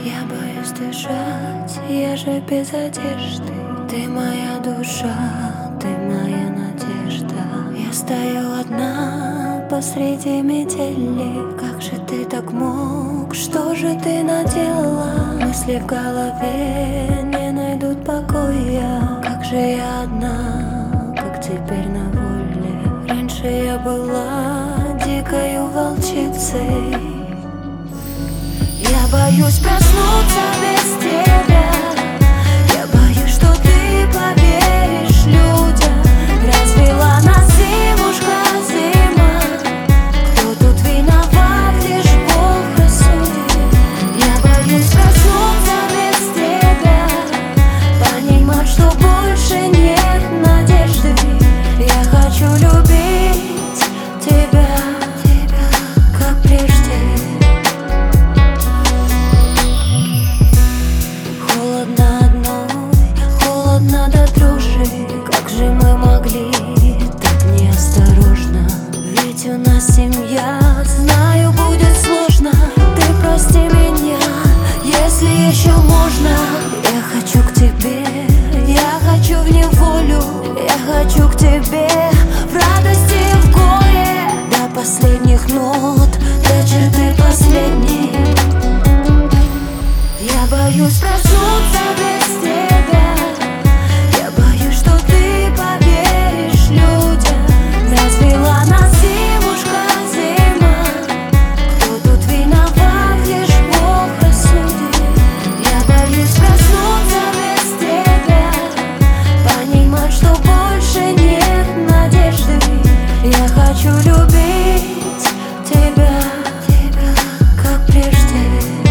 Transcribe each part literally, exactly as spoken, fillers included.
Я боюсь дышать, я же без одежды. Ты моя душа, ты моя надежда. Я стою одна посреди метели. Как же ты так мог, что же ты наделала? Мысли в голове не найдут покоя. Как же я одна, как теперь на воле. Раньше я была дикою волчицей. Я боюсь проснуться без тебя. Я боюсь, что ты поверишь людям. Развела нас зимушка, зима. Кто тут виноват, лишь Бог рассудит. Я боюсь проснуться без тебя. Понимать, что больше нет надежды. Я хочу любить тебя, тебя, как прежде. Надо дрожи, как же мы могли так неосторожно? Ведь у нас семья, знаю, будет сложно. Ты прости меня, если еще можно. Я хочу к тебе, я хочу в неволю. Я хочу к тебе в радости и в горе. До последних нот, до черты последней. Я боюсь проснуться без тебя. Я хочу любить тебя, тебя, как прежде.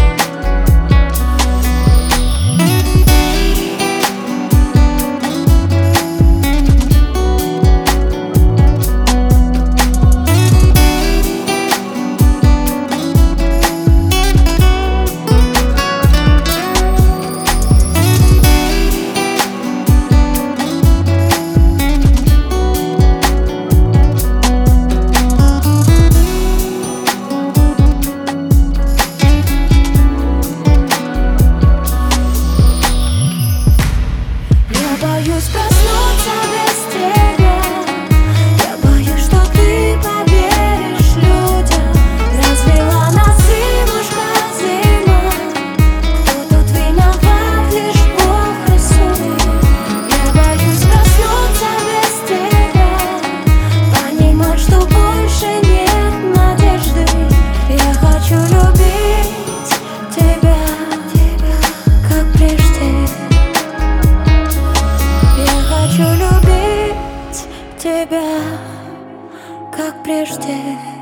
Боюсь проснуться без тебя. Я боюсь, что ты поверишь людям. Развела нас зимушка, зима. Кто тут виноват, лишь Бог рассудит. Я боюсь проснуться без тебя. Понимать, что больше нет надежды. Я хочу любить тебя, тебя, как прежде. Хочу любить тебя, как прежде.